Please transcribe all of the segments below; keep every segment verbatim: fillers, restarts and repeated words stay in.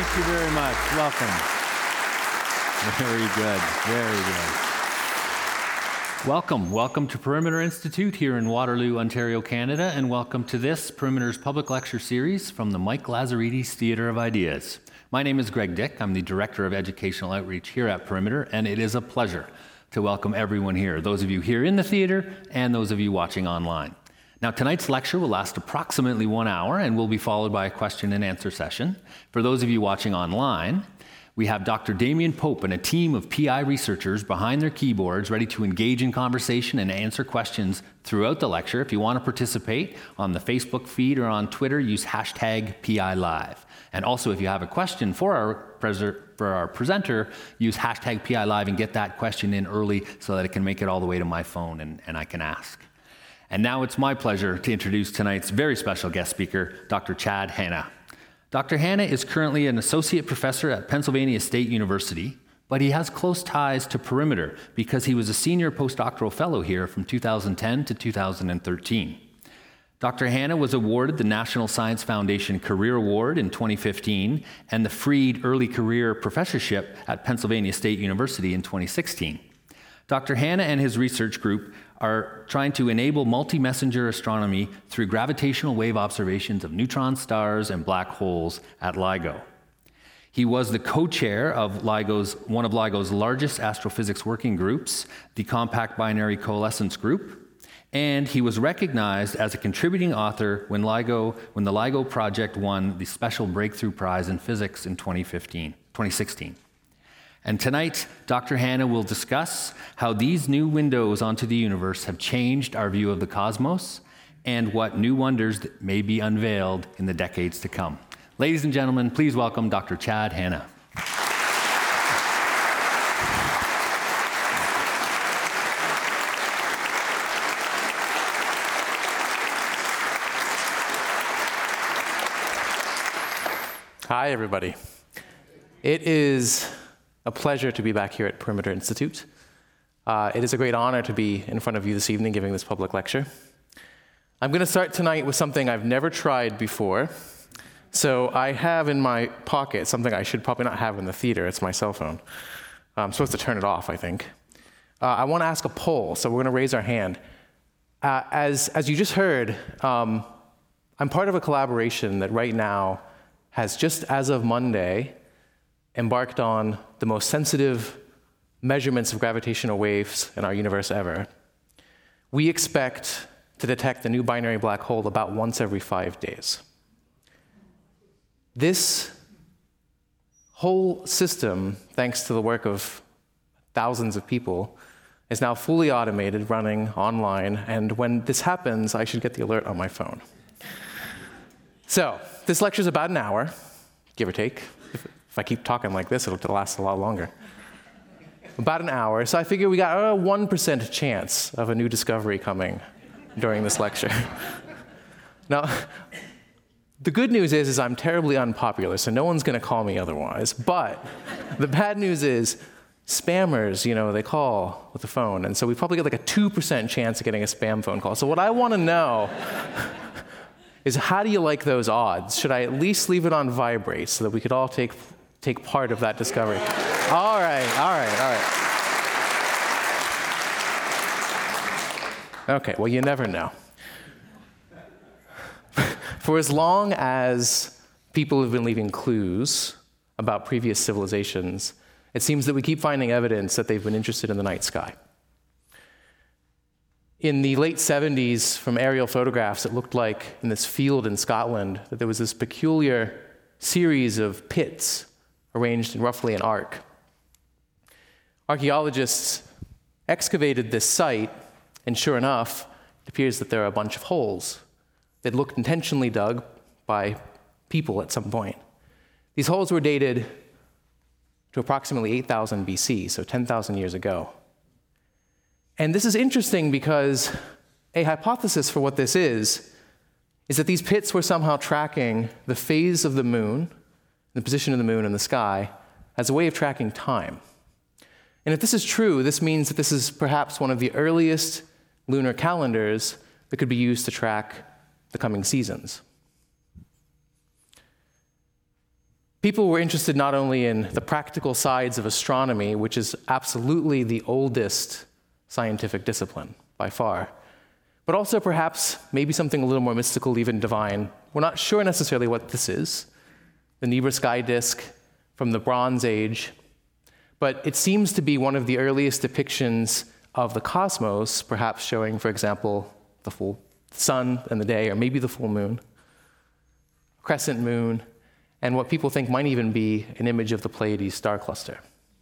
Thank you very much. Welcome. Very good. Very good. Welcome. Welcome to Perimeter Institute here in Waterloo, Ontario, Canada, and welcome to this Perimeter's public lecture series from the Mike Lazaridis Theatre of Ideas. My name is Greg Dick. I'm the Director of Educational Outreach here at Perimeter, and it is a pleasure to welcome everyone here, those of you here in the theatre and those of you watching online. Now, tonight's lecture will last approximately one hour and will be followed by a question and answer session. For those of you watching online, we have Doctor Damien Pope and a team of P I researchers behind their keyboards ready to engage in conversation and answer questions throughout the lecture. If you want to participate on the Facebook feed or on Twitter, use hashtag P I Live. And also, if you have a question for our, pres- for our presenter, use hashtag P I Live and get that question in early so that it can make it all the way to my phone and, and I can ask. And now it's my pleasure to introduce tonight's very special guest speaker, Doctor Chad Hanna. Doctor Hanna is currently an associate professor at Pennsylvania State University, but he has close ties to Perimeter because he was a senior postdoctoral fellow here from two thousand ten to two thousand thirteen. Doctor Hanna was awarded the National Science Foundation Career Award in twenty fifteen and the Freed Early Career Professorship at Pennsylvania State University in twenty sixteen. Doctor Hanna and his research group are trying to enable multi-messenger astronomy through gravitational wave observations of neutron stars and black holes at LIGO. He was the co-chair of LIGO's, one of LIGO's largest astrophysics working groups, the Compact Binary Coalescence Group, and he was recognized as a contributing author when LIGO, when the LIGO project won the Special Breakthrough Prize in Physics in twenty fifteen, twenty sixteen. And tonight, Doctor Hanna will discuss how these new windows onto the universe have changed our view of the cosmos and what new wonders may be unveiled in the decades to come. Ladies and gentlemen, please welcome Doctor Chad Hanna. Hi, everybody. It is a pleasure to be back here at Perimeter Institute. Uh, it is a great honor to be in front of you this evening giving this public lecture. I'm going to start tonight with something I've never tried before. So I have in my pocket something I should probably not have in the theater. It's my cell phone. I'm supposed to turn it off, I think. Uh, I want to ask a poll, so we're going to raise our hand. Uh, as, as you just heard, um, I'm part of a collaboration that right now has, just as of Monday, embarked on the most sensitive measurements of gravitational waves in our universe ever. We expect to detect the new binary black hole about once every five days. This whole system, thanks to the work of thousands of people, is now fully automated, running online, and when this happens, I should get the alert on my phone. So, this lecture is about an hour, give or take. If I keep talking like this, it'll last a lot longer. About an hour, so I figure we got a one percent chance of a new discovery coming during this lecture. Now, the good news is, is I'm terribly unpopular, so no one's gonna call me otherwise, but the bad news is spammers, you know, they call with the phone, and so we probably get like a two percent chance of getting a spam phone call. So what I wanna know is how do you like those odds? Should I at least leave it on vibrate so that we could all take take part of that discovery? All right, all right, all right. Okay, well, you never know. For as long as people have been leaving clues about previous civilizations, it seems that we keep finding evidence that they've been interested in the night sky. In the late seventies, from aerial photographs, it looked like in this field in Scotland that there was this peculiar series of pits arranged in roughly an arc. Archaeologists excavated this site, and sure enough, it appears that there are a bunch of holes that looked intentionally dug by people at some point. These holes were dated to approximately eight thousand B C, so ten thousand years ago. And this is interesting because a hypothesis for what this is, is that these pits were somehow tracking the phase of the moon, the position of the moon in the sky, as a way of tracking time. And if this is true, this means that this is perhaps one of the earliest lunar calendars that could be used to track the coming seasons. People were interested not only in the practical sides of astronomy, which is absolutely the oldest scientific discipline by far, but also perhaps maybe something a little more mystical, even divine. We're not sure necessarily what this is, the Nebra sky disk from the Bronze Age, but it seems to be one of the earliest depictions of the cosmos, perhaps showing, for example, the full sun and the day, or maybe the full moon, crescent moon, and what people think might even be an image of the Pleiades star cluster.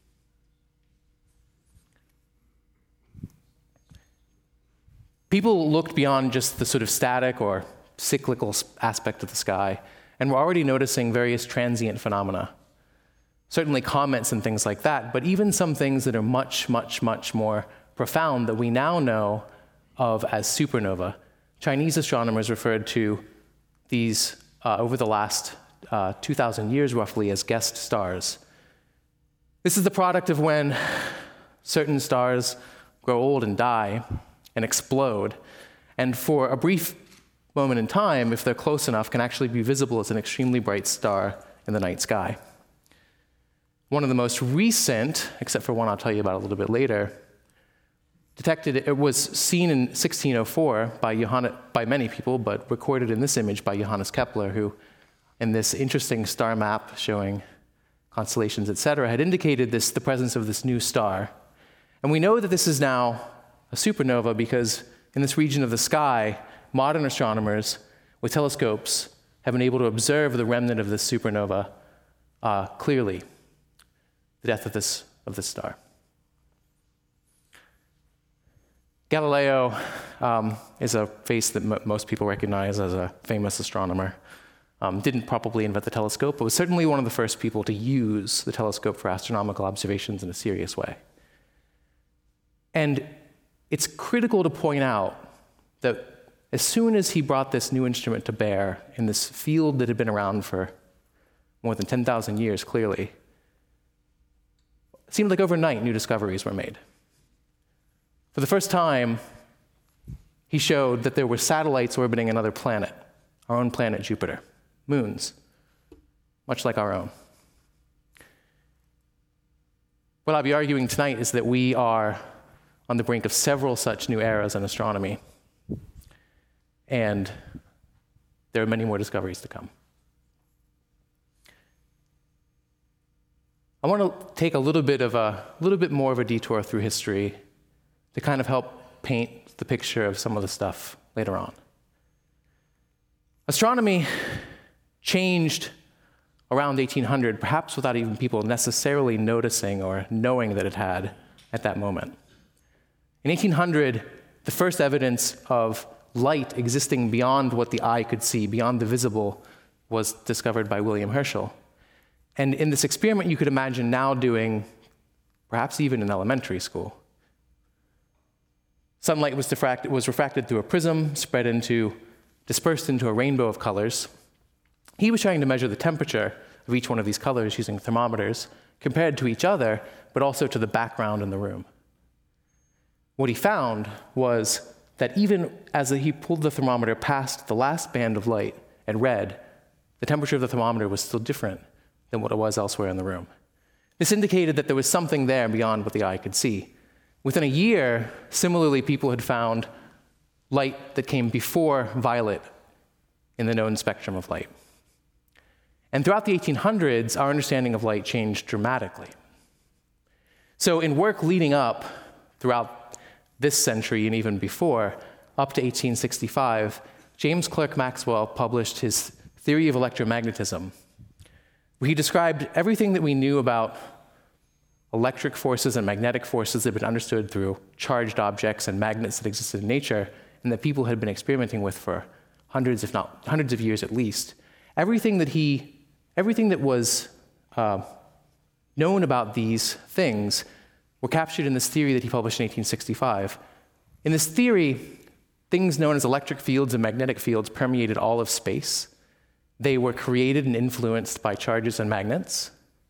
People looked beyond just the sort of static or cyclical aspect of the sky, and were already noticing various transient phenomena. Certainly comets and things like that, but even some things that are much, much, much more profound that we now know of as supernova. Chinese astronomers referred to these uh, over the last uh, two thousand years roughly as guest stars. This is the product of when certain stars grow old and die and explode, and for a brief moment in time, if they're close enough, can actually be visible as an extremely bright star in the night sky. One of the most recent, except for one I'll tell you about a little bit later, detected, it was seen in sixteen oh four by, Johannes, by many people, but recorded in this image by Johannes Kepler, who, in this interesting star map showing constellations, et cetera, had indicated this, the presence of this new star. And we know that this is now a supernova because in this region of the sky, modern astronomers with telescopes have been able to observe the remnant of this supernova uh, clearly, the death of this, of this star. Galileo um, is a face that m- most people recognize as a famous astronomer. Um, didn't probably invent the telescope, but was certainly one of the first people to use the telescope for astronomical observations in a serious way. And it's critical to point out that as soon as he brought this new instrument to bear in this field that had been around for more than ten thousand years, clearly, it seemed like overnight new discoveries were made. For the first time, he showed that there were satellites orbiting another planet, our own planet Jupiter, moons, much like our own. What I'll be arguing tonight is that we are on the brink of several such new eras in astronomy, and there are many more discoveries to come. I want to take a little bit of a little bit more of a detour through history to kind of help paint the picture of some of the stuff later on. Astronomy changed around eighteen hundred, perhaps without even people necessarily noticing or knowing that it had at that moment. In eighteen hundred, the first evidence of light existing beyond what the eye could see, beyond the visible, was discovered by William Herschel. And in this experiment, you could imagine now doing, perhaps even in elementary school. Sunlight was, diffract- was refracted through a prism, spread into, dispersed into a rainbow of colors. He was trying to measure the temperature of each one of these colors using thermometers, compared to each other, but also to the background in the room. What he found was that even as he pulled the thermometer past the last band of light and read, the temperature of the thermometer was still different than what it was elsewhere in the room. This indicated that there was something there beyond what the eye could see. Within a year, similarly, people had found light that came before violet in the known spectrum of light. And throughout the eighteen hundreds, our understanding of light changed dramatically. So in work leading up throughout this century and even before, up to eighteen sixty-five, James Clerk Maxwell published his theory of electromagnetism, where he described everything that we knew about electric forces and magnetic forces that had been understood through charged objects and magnets that existed in nature and that people had been experimenting with for hundreds, if not hundreds of years at least. Everything that he, everything that was uh, known about these things were captured in this theory that he published in eighteen sixty-five. In this theory, things known as electric fields and magnetic fields permeated all of space. They were created and influenced by charges and magnets.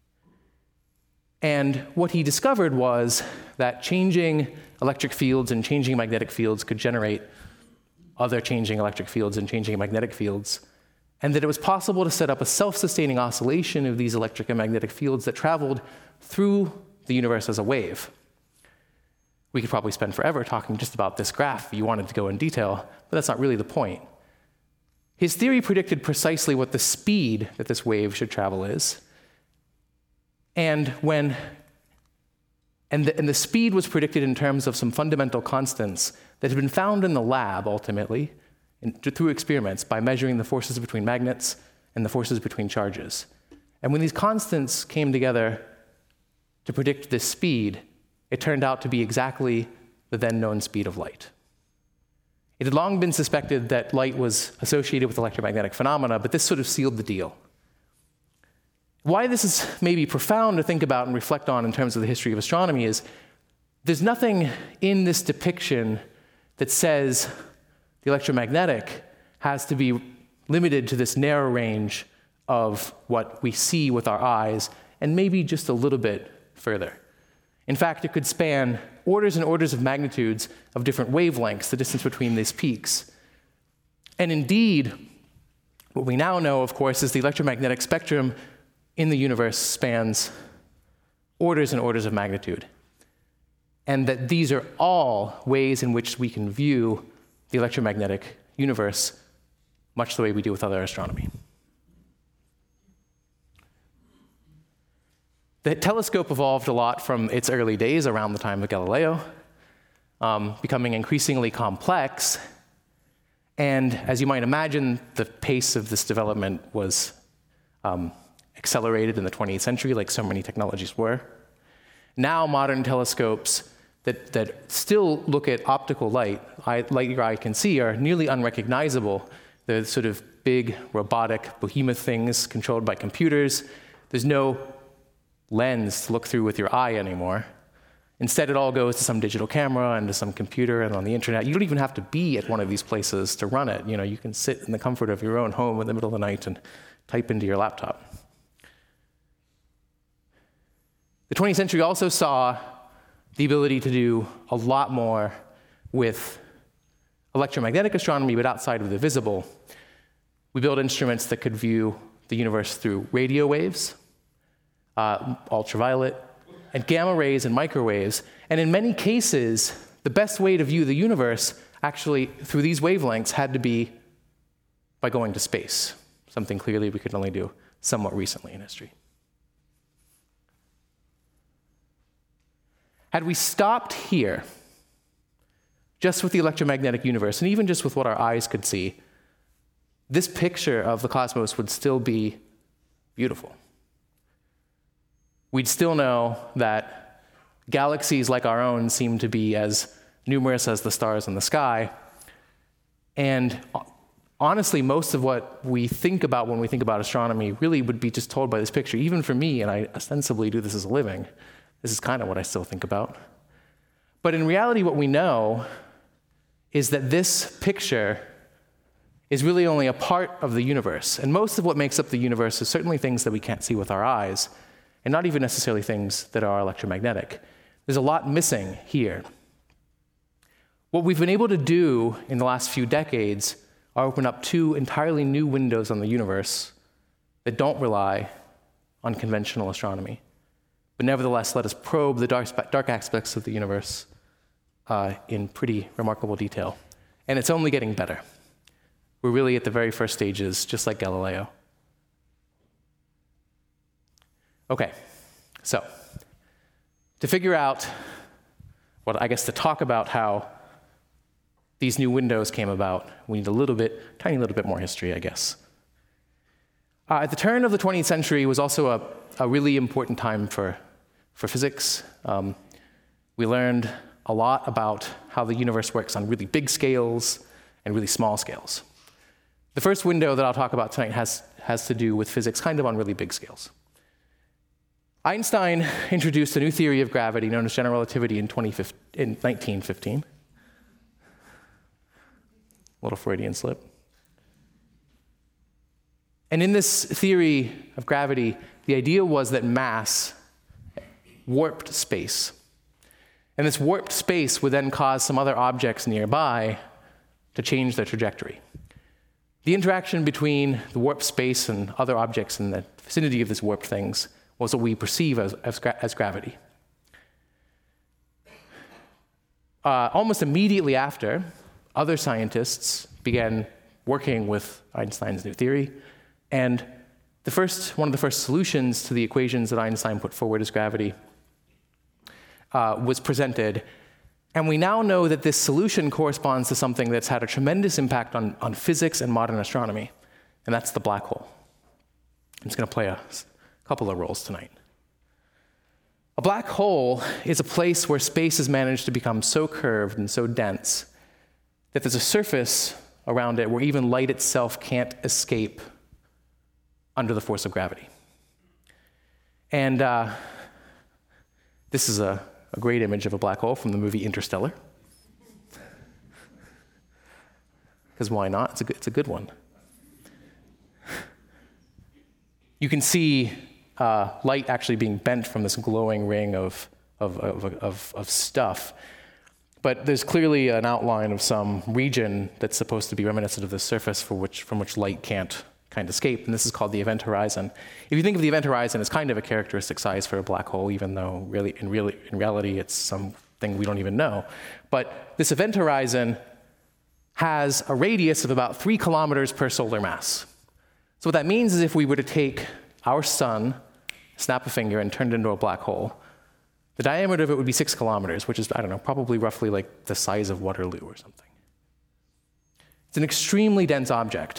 And what he discovered was that changing electric fields and changing magnetic fields could generate other changing electric fields and changing magnetic fields. and that it was possible to set up a self-sustaining oscillation of these electric and magnetic fields that traveled through the universe as a wave. We could probably spend forever talking just about this graph if you wanted to go in detail, but that's not really the point. His theory predicted precisely what the speed that this wave should travel is, and when and the, and the speed was predicted in terms of some fundamental constants that had been found in the lab, ultimately, in, through experiments, by measuring the forces between magnets and the forces between charges. And when these constants came together to predict this speed, it turned out to be exactly the then known speed of light. It had long been suspected that light was associated with electromagnetic phenomena, but this sort of sealed the deal. Why this is maybe profound to think about and reflect on in terms of the history of astronomy is there's nothing in this depiction that says the electromagnetic has to be limited to this narrow range of what we see with our eyes, and maybe just a little bit further. In fact, it could span orders and orders of magnitudes of different wavelengths, the distance between these peaks. And indeed, what we now know, of course, is the electromagnetic spectrum in the universe spans orders and orders of magnitude, and that these are all ways in which we can view the electromagnetic universe much the way we do with other astronomy. The telescope evolved a lot from its early days around the time of Galileo, um, becoming increasingly complex, and as you might imagine, the pace of this development was um, accelerated in the twentieth century, like so many technologies were. Now, modern telescopes that, that still look at optical light, I, light your eye can see, are nearly unrecognizable. They're sort of big, robotic, behemoth things controlled by computers. There's no lens to look through with your eye anymore. Instead, it all goes to some digital camera and to some computer and on the internet. You don't even have to be at one of these places to run it. You know, you can sit in the comfort of your own home in the middle of the night and type into your laptop. The twentieth century also saw the ability to do a lot more with electromagnetic astronomy, but outside of the visible. We built instruments that could view the universe through radio waves, uh, ultraviolet, and gamma rays and microwaves. And in many cases, the best way to view the universe, actually, through these wavelengths, had to be by going to space, something clearly we could only do somewhat recently in history. Had we stopped here, just with the electromagnetic universe, and even just with what our eyes could see, this picture of the cosmos would still be beautiful. We'd still know that galaxies like our own seem to be as numerous as the stars in the sky. And honestly, most of what we think about when we think about astronomy really would be just told by this picture. Even for me, and I ostensibly do this as a living, this is kind of what I still think about. But in reality, what we know is that this picture is really only a part of the universe. And most of what makes up the universe is certainly things that we can't see with our eyes, and not even necessarily things that are electromagnetic. There's a lot missing here. What we've been able to do in the last few decades are open up two entirely new windows on the universe that don't rely on conventional astronomy, but nevertheless let us probe the dark, dark aspects of the universe uh, in pretty remarkable detail. And it's only getting better. We're really at the very first stages, just like Galileo. Okay, so to figure out, well, I guess to talk about how these new windows came about, we need a little bit, tiny little bit more history, I guess. Uh, at the turn of the twentieth century was also a, a really important time for, for physics. Um, we learned a lot about how the universe works on really big scales and really small scales. The first window that I'll talk about tonight has, has to do with physics kind of on really big scales. Einstein introduced a new theory of gravity known as general relativity in, in nineteen fifteen. Little Freudian slip. And in this theory of gravity, the idea was that mass warped space. And this warped space would then cause some other objects nearby to change their trajectory. The interaction between the warped space and other objects in the vicinity of these warped things was what we perceive as, as, gra- as gravity. Uh, almost immediately after, other scientists began working with Einstein's new theory, and the first, one of the first solutions to the equations that Einstein put forward as gravity uh, was presented. And we now know that this solution corresponds to something that's had a tremendous impact on, on physics and modern astronomy, and that's the black hole. I'm just going to play a couple of roles tonight. A black hole is a place where space has managed to become so curved and so dense that there's a surface around it where even light itself can't escape under the force of gravity. And uh, this is a, a great image of a black hole from the movie Interstellar. Because why not? It's a good, it's a good one. You can see uh, light actually being bent from this glowing ring of, of, of, of, of stuff. But there's clearly an outline of some region that's supposed to be reminiscent of the surface for which, from which light can't kind of escape, and this is called the event horizon. If you think of the event horizon as kind of a characteristic size for a black hole, even though really, in, really, in reality it's something we don't even know. But this event horizon has a radius of about three kilometers per solar mass. So what that means is if we were to take our sun, snap a finger, and turn it into a black hole, the diameter of it would be six kilometers, which is, I don't know, probably roughly like the size of Waterloo or something. It's an extremely dense object.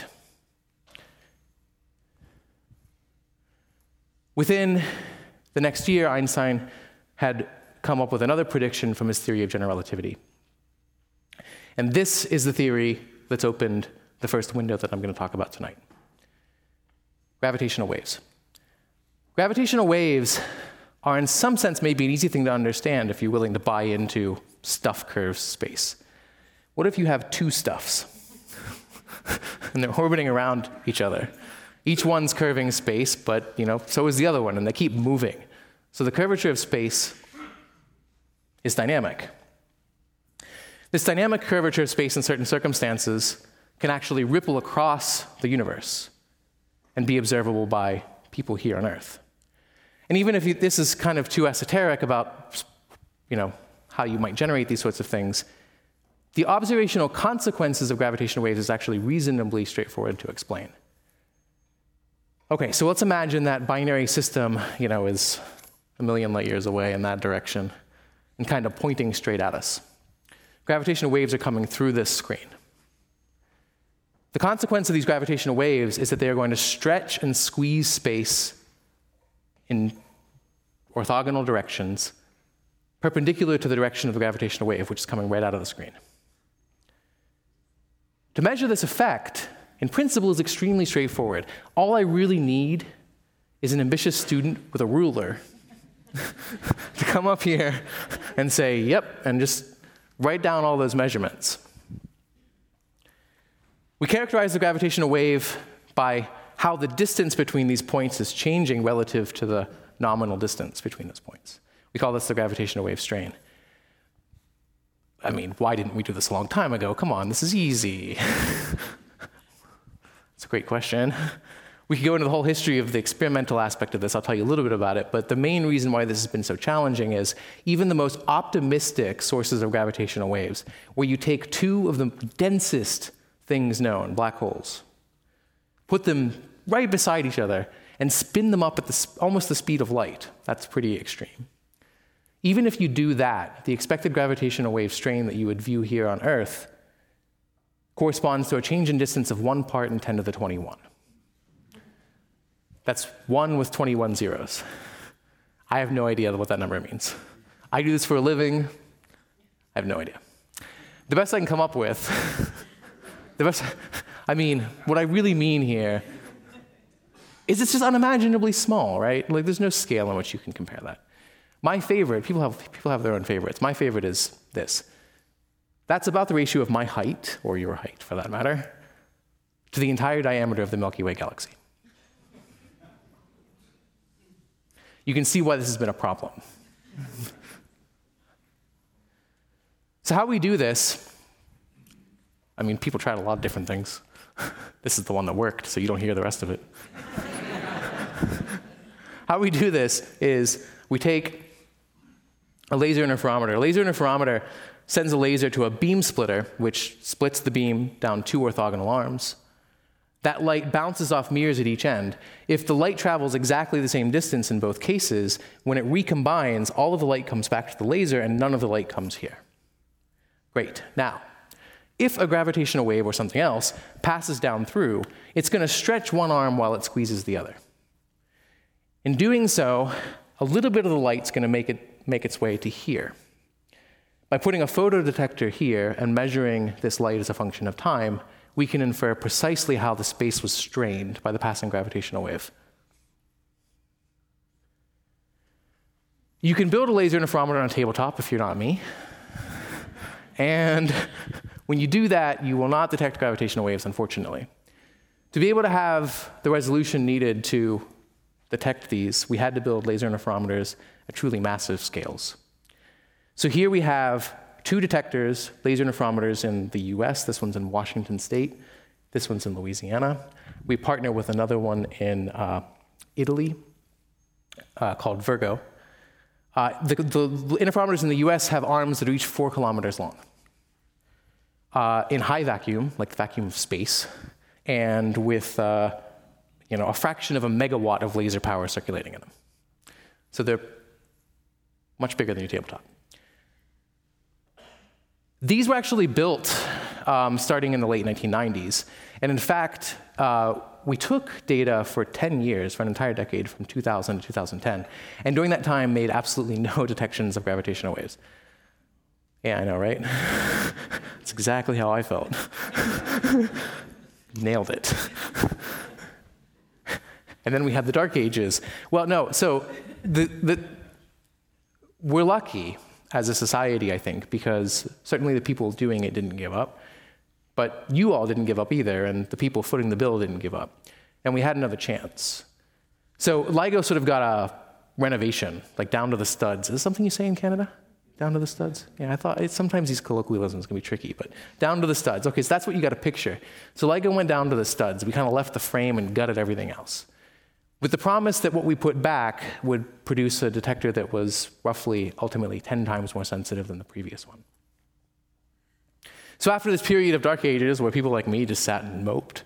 Within the next year, Einstein had come up with another prediction from his theory of general relativity. And this is the theory that's opened the first window that I'm going to talk about tonight. Gravitational waves. Gravitational waves are in some sense maybe an easy thing to understand if you're willing to buy into stuff curves space. What if you have two stuffs and they're orbiting around each other? Each one's curving space, but you know, so is the other one, and they keep moving. So the curvature of space is dynamic. This dynamic curvature of space in certain circumstances can actually ripple across the universe and be observable by people here on Earth. And even if you, this is kind of too esoteric about, you know, how you might generate these sorts of things, the observational consequences of gravitational waves is actually reasonably straightforward to explain. Okay, so let's imagine that binary system, you know, is a million light years away in that direction and kind of pointing straight at us. Gravitational waves are coming through this screen. The consequence of these gravitational waves is that they are going to stretch and squeeze space in orthogonal directions perpendicular to the direction of the gravitational wave, which is coming right out of the screen. To measure this effect, in principle, is extremely straightforward. All I really need is an ambitious student with a ruler to come up here and say, yep, and just write down all those measurements. We characterize the gravitational wave by how the distance between these points is changing relative to the nominal distance between those points. We call this the gravitational wave strain. I mean, why didn't we do this a long time ago? Come on, this is easy. It's a great question. We could go into the whole history of the experimental aspect of this. I'll tell you a little bit about it. But the main reason why this has been so challenging is even the most optimistic sources of gravitational waves, where you take two of the densest things known, black holes, put them right beside each other, and spin them up at the, almost the speed of light. That's pretty extreme. Even if you do that, the expected gravitational wave strain that you would view here on Earth corresponds to a change in distance of one part in ten to the twenty-one. That's one with twenty-one zeros. I have no idea what that number means. I do this for a living. I have no idea. The best I can come up with, the best, I mean, what I really mean here is it's just unimaginably small, right? Like, there's no scale in which you can compare that. My favorite, people have, people have their own favorites. My favorite is this. That's about the ratio of my height, or your height for that matter, to the entire diameter of the Milky Way galaxy. You can see why this has been a problem. So how we do this, I mean, people tried a lot of different things. This is the one that worked, so you don't hear the rest of it. How we do this is we take a laser interferometer. A laser interferometer sends a laser to a beam splitter, which splits the beam down two orthogonal arms. That light bounces off mirrors at each end. If the light travels exactly the same distance in both cases, when it recombines, all of the light comes back to the laser and none of the light comes here. Great. Now, if a gravitational wave or something else passes down through, it's going to stretch one arm while it squeezes the other. In doing so, a little bit of the light's going to make it make its way to here. By putting a photodetector here and measuring this light as a function of time, we can infer precisely how the space was strained by the passing gravitational wave. You can build a laser interferometer on a tabletop if you're not me. And when you do that, you will not detect gravitational waves, unfortunately. To be able to have the resolution needed to detect these, we had to build laser interferometers at truly massive scales. So here we have two detectors, laser interferometers in the U S. This one's in Washington State. This one's in Louisiana. We partner with another one in uh, Italy uh, called Virgo. Uh, the, the interferometers in the U S have arms that reach four kilometers long. Uh, in high vacuum, like the vacuum of space, and with uh, you know, a fraction of a megawatt of laser power circulating in them. So they're much bigger than your tabletop. These were actually built um, starting in the late nineteen nineties. And in fact, uh, we took data for ten years, for an entire decade, from two thousand to two thousand ten. And during that time, made absolutely no detections of gravitational waves. Yeah, I know, right? That's exactly how I felt. Nailed it. And then we had the Dark Ages. Well, no, so the, the, we're lucky as a society, I think, because certainly the people doing it didn't give up, but you all didn't give up either, and the people footing the bill didn't give up. And we had another chance. So LIGO sort of got a renovation, like down to the studs. Is this something you say in Canada? Down to the studs? Yeah, I thought, it, sometimes these colloquialisms can be tricky, but down to the studs. Okay, so that's what you got to picture. So LIGO went down to the studs. We kind of left the frame and gutted everything else, with the promise that what we put back would produce a detector that was roughly, ultimately, ten times more sensitive than the previous one. So after this period of Dark Ages, where people like me just sat and moped,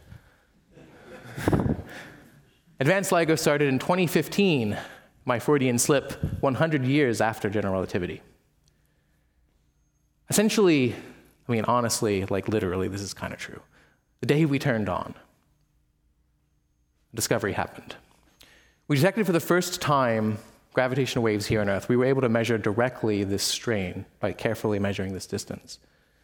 Advanced LIGO started in twenty fifteen, my Freudian slip, one hundred years after general relativity. Essentially, I mean, honestly, like literally, this is kind of true. The day we turned on, discovery happened. We detected for the first time gravitational waves here on Earth. We were able to measure directly this strain by carefully measuring this distance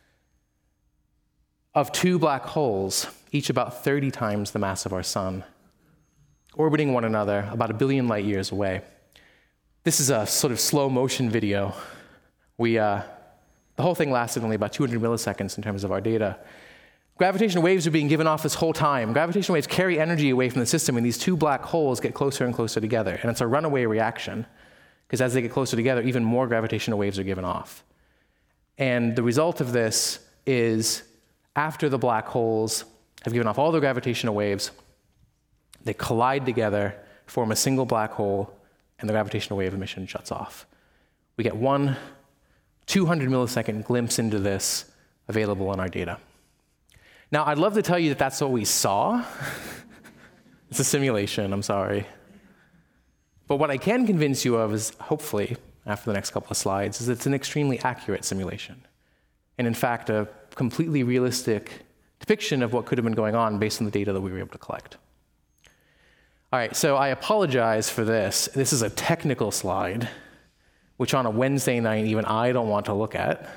of two black holes, each about thirty times the mass of our sun, orbiting one another about a billion light years away. This is a sort of slow motion video. We, uh, the whole thing lasted only about two hundred milliseconds in terms of our data. Gravitational waves are being given off this whole time. Gravitational waves carry energy away from the system, and these two black holes get closer and closer together. And it's a runaway reaction, because as they get closer together, even more gravitational waves are given off. And the result of this is, after the black holes have given off all the gravitational waves, they collide together, form a single black hole, and the gravitational wave emission shuts off. We get one two hundred millisecond glimpse into this available in our data. Now, I'd love to tell you that that's what we saw. It's a simulation, I'm sorry. But what I can convince you of is, hopefully, after the next couple of slides, is it's an extremely accurate simulation. And in fact, a completely realistic depiction of what could have been going on based on the data that we were able to collect. All right, so I apologize for this. This is a technical slide, which on a Wednesday night, even I don't want to look at.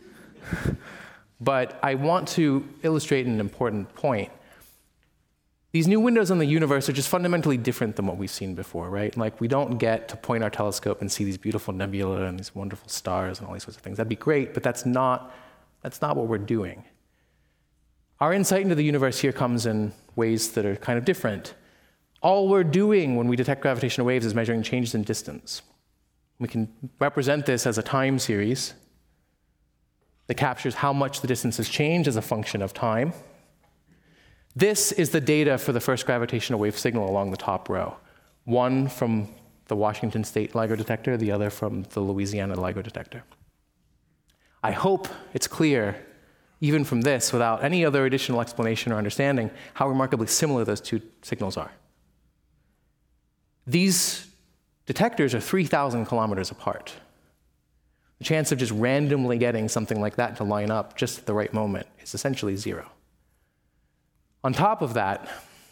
But I want to illustrate an important point. These new windows on the universe are just fundamentally different than what we've seen before, right? Like, we don't get to point our telescope and see these beautiful nebulae and these wonderful stars and all these sorts of things. That'd be great, but that's not, that's not what we're doing. Our insight into the universe here comes in ways that are kind of different. All we're doing when we detect gravitational waves is measuring changes in distance. We can represent this as a time series that captures how much the distance has changed as a function of time. This is the data for the first gravitational wave signal along the top row. One from the Washington State LIGO detector, the other from the Louisiana LIGO detector. I hope it's clear, even from this, without any other additional explanation or understanding, how remarkably similar those two signals are. These detectors are three thousand kilometers apart. The chance of just randomly getting something like that to line up just at the right moment is essentially zero. On top of that,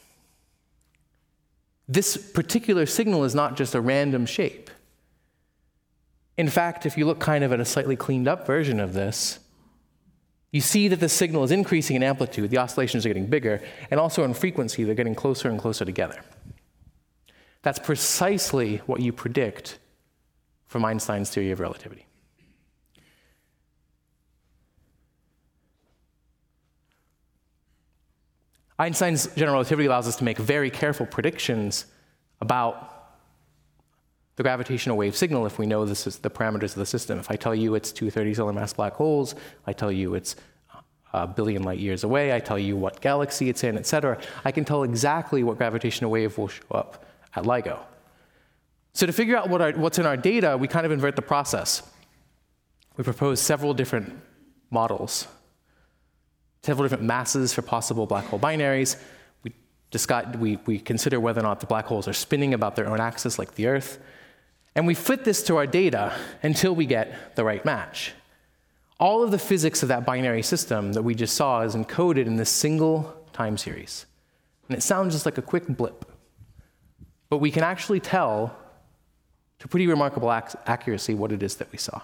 this particular signal is not just a random shape. In fact, if you look kind of at a slightly cleaned up version of this, you see that the signal is increasing in amplitude, the oscillations are getting bigger, and also in frequency, they're getting closer and closer together. That's precisely what you predict from Einstein's theory of relativity. Einstein's general relativity allows us to make very careful predictions about the gravitational wave signal if we know this is the parameters of the system. If I tell you it's two thirty solar mass black holes, I tell you it's a billion light years away, I tell you what galaxy it's in, et cetera, I can tell exactly what gravitational wave will show up at LIGO. So to figure out what our, what's in our data, we kind of invert the process. We propose several different models, several different masses for possible black hole binaries. We, discuss, we, we consider whether or not the black holes are spinning about their own axis like the Earth. And we fit this to our data until we get the right match. All of the physics of that binary system that we just saw is encoded in this single time series. And it sounds just like a quick blip. But we can actually tell, to pretty remarkable ac- accuracy, what it is that we saw.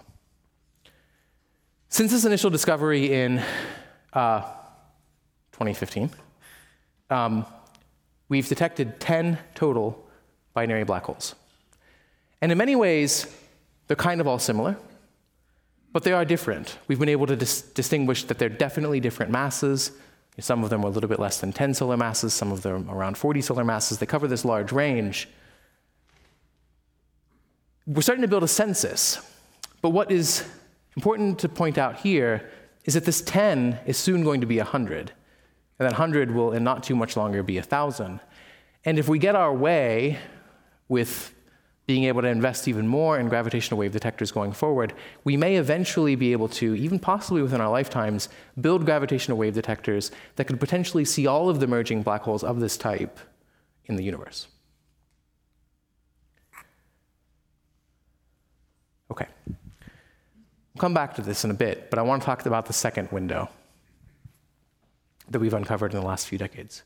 Since this initial discovery in uh, twenty fifteen, um, we've detected ten total binary black holes. And in many ways, they're kind of all similar, but they are different. We've been able to dis- distinguish that they're definitely different masses. Some of them are a little bit less than ten solar masses, some of them around forty solar masses. They cover this large range. We're starting to build a census, but what is important to point out here is that this ten is soon going to be one hundred, and that one hundred will in not too much longer be one thousand. And if we get our way with being able to invest even more in gravitational wave detectors going forward, we may eventually be able to, even possibly within our lifetimes, build gravitational wave detectors that could potentially see all of the merging black holes of this type in the universe. Okay. We'll come back to this in a bit, but I want to talk about the second window that we've uncovered in the last few decades.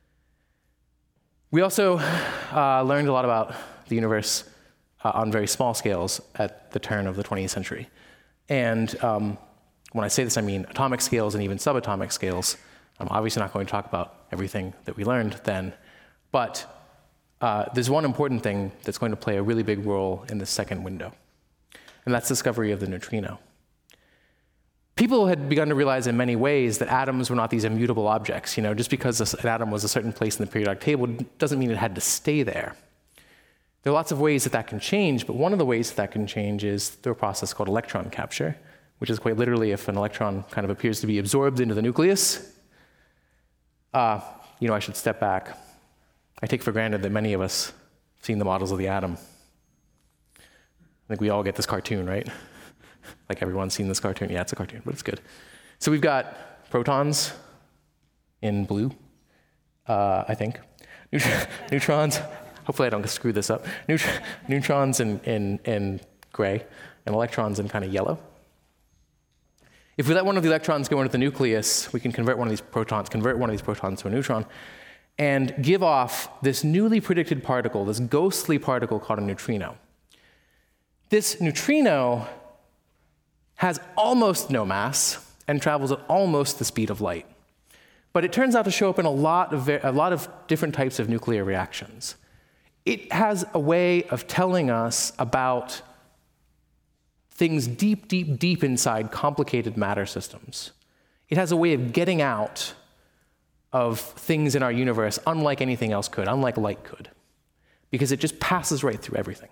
We also uh, learned a lot about the universe uh, on very small scales at the turn of the twentieth century. And um, when I say this, I mean atomic scales and even subatomic scales. I'm obviously not going to talk about everything that we learned then, but uh, there's one important thing that's going to play a really big role in this second window, and that's the discovery of the neutrino. People had begun to realize in many ways that atoms were not these immutable objects. You know, just because an atom was a certain place in the periodic table doesn't mean it had to stay there. There are lots of ways that that can change, but one of the ways that that can change is through a process called electron capture, which is quite literally if an electron kind of appears to be absorbed into the nucleus. Uh, you know, I should step back. I take for granted that many of us have seen the models of the atom. I think we all get this cartoon, right? Like everyone's seen this cartoon. Yeah, it's a cartoon, but it's good. So we've got protons in blue, uh, I think. Neut- neutrons, hopefully I don't screw this up. Neut- neutrons in, in, in gray, and electrons in kind of yellow. If we let one of the electrons go into the nucleus, we can convert one of these protons, convert one of these protons to a neutron, and give off this newly predicted particle, this ghostly particle called a neutrino. This neutrino has almost no mass and travels at almost the speed of light. But it turns out to show up in a lot of, a lot of different types of nuclear reactions. It has a way of telling us about things deep, deep, deep inside complicated matter systems. It has a way of getting out of things in our universe unlike anything else could, unlike light could, because it just passes right through everything.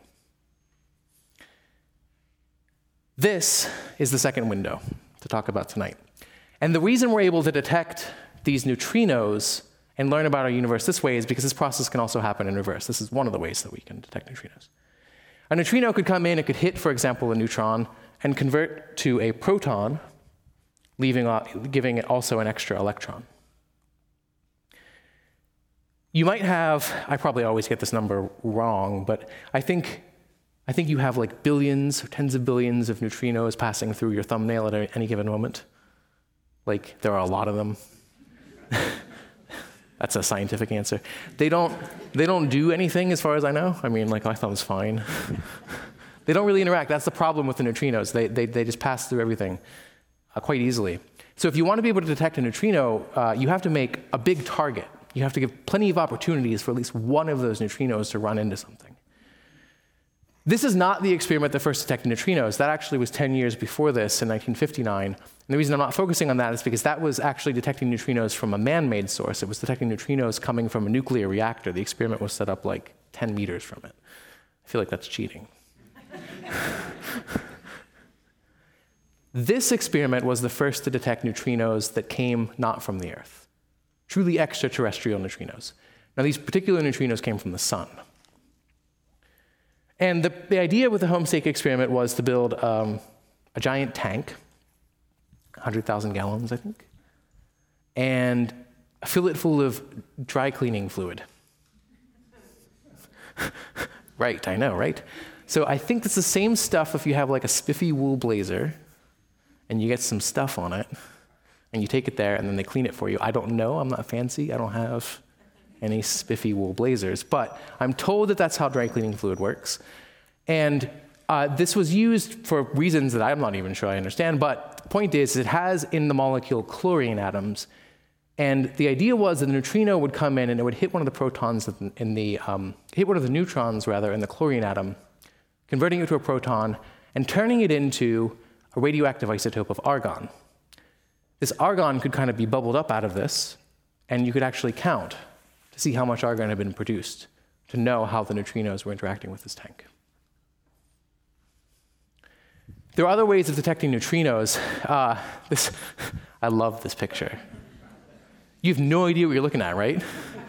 This is the second window to talk about tonight. And the reason we're able to detect these neutrinos and learn about our universe this way is because this process can also happen in reverse. This is one of the ways that we can detect neutrinos. A neutrino could come in, it could hit, for example, a neutron, and convert to a proton, leaving, uh, giving it also an extra electron. You might have, I probably always get this number wrong, but I think, I think you have like billions or tens of billions of neutrinos passing through your thumbnail at any given moment. Like, there are a lot of them. That's a scientific answer. They don't, they don't do anything as far as I know. I mean, like, my thumb's fine. They don't really interact. That's the problem with the neutrinos. They, they, they just pass through everything uh, quite easily. So if you want to be able to detect a neutrino, uh, you have to make a big target. You have to give plenty of opportunities for at least one of those neutrinos to run into something. This is not the experiment that first detected neutrinos. That actually was ten years before this in nineteen fifty-nine. And the reason I'm not focusing on that is because that was actually detecting neutrinos from a man-made source. It was detecting neutrinos coming from a nuclear reactor. The experiment was set up like ten meters from it. I feel like that's cheating. This experiment was the first to detect neutrinos that came not from the Earth. Truly extraterrestrial neutrinos. Now, these particular neutrinos came from the sun. And the, the idea with the Homestake experiment was to build um, a giant tank, one hundred thousand gallons, I think, and fill it full of dry cleaning fluid. Right, I know, right? So I think it's the same stuff if you have like a spiffy wool blazer and you get some stuff on it, and you take it there, and then they clean it for you. I don't know. I'm not fancy. I don't have any spiffy wool blazers. But I'm told that that's how dry cleaning fluid works. And uh, this was used for reasons that I'm not even sure I understand. But the point is, it has in the molecule chlorine atoms. And the idea was that the neutrino would come in, and it would hit one of the protons in the, um, hit one of the neutrons, rather, in the chlorine atom, converting it to a proton, and turning it into a radioactive isotope of argon. This argon could kind of be bubbled up out of this, and you could actually count to see how much argon had been produced, to know how the neutrinos were interacting with this tank. There are other ways of detecting neutrinos. Uh, this, I love this picture. You have no idea what you're looking at, right?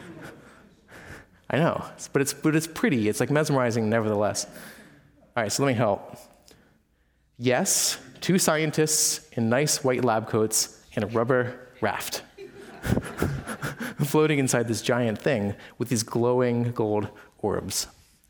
I know, but it's, but it's pretty. It's like mesmerizing nevertheless. All right, so let me help. Yes, two scientists in nice white lab coats in a rubber raft, floating inside this giant thing with these glowing gold orbs.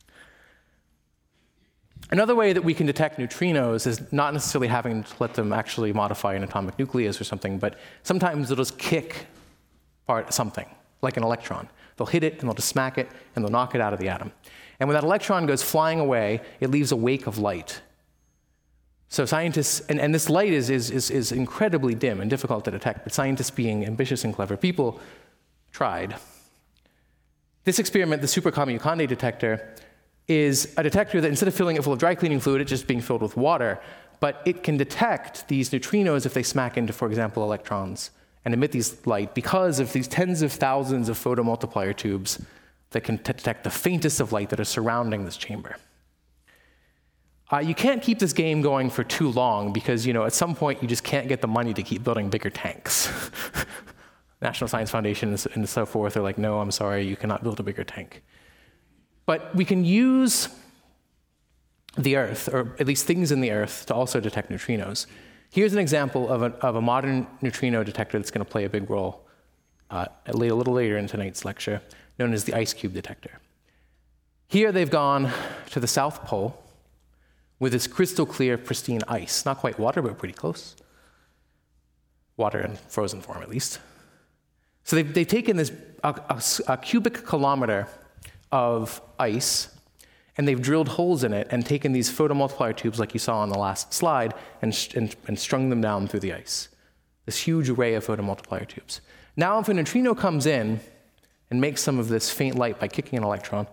Another way that we can detect neutrinos is not necessarily having to let them actually modify an atomic nucleus or something, but sometimes they'll just kick apart something, like an electron. They'll hit it, and they'll just smack it, and they'll knock it out of the atom. And when that electron goes flying away, it leaves a wake of light. So scientists, and, and this light is, is, is, is incredibly dim and difficult to detect, but scientists, being ambitious and clever people, tried. This experiment, the Super Kamiokande detector, is a detector that instead of filling it full of dry cleaning fluid, it's just being filled with water, but it can detect these neutrinos if they smack into, for example, electrons, and emit these light because of these tens of thousands of photomultiplier tubes that can t- detect the faintest of light that are surrounding this chamber. Uh, you can't keep this game going for too long because, you know, at some point you just can't get the money to keep building bigger tanks. National Science Foundation and so forth are like, no, I'm sorry, you cannot build a bigger tank. But we can use the Earth, or at least things in the Earth, to also detect neutrinos. Here's an example of a, of a modern neutrino detector that's going to play a big role uh, a little later in tonight's lecture, known as the IceCube detector. Here they've gone to the South Pole with this crystal clear, pristine ice. Not quite water, but pretty close. Water in frozen form, at least. So they've, they've taken this a, a, a cubic kilometer of ice, and they've drilled holes in it and taken these photomultiplier tubes like you saw on the last slide and, and, and strung them down through the ice. This huge array of photomultiplier tubes. Now if a neutrino comes in and makes some of this faint light by kicking an electron,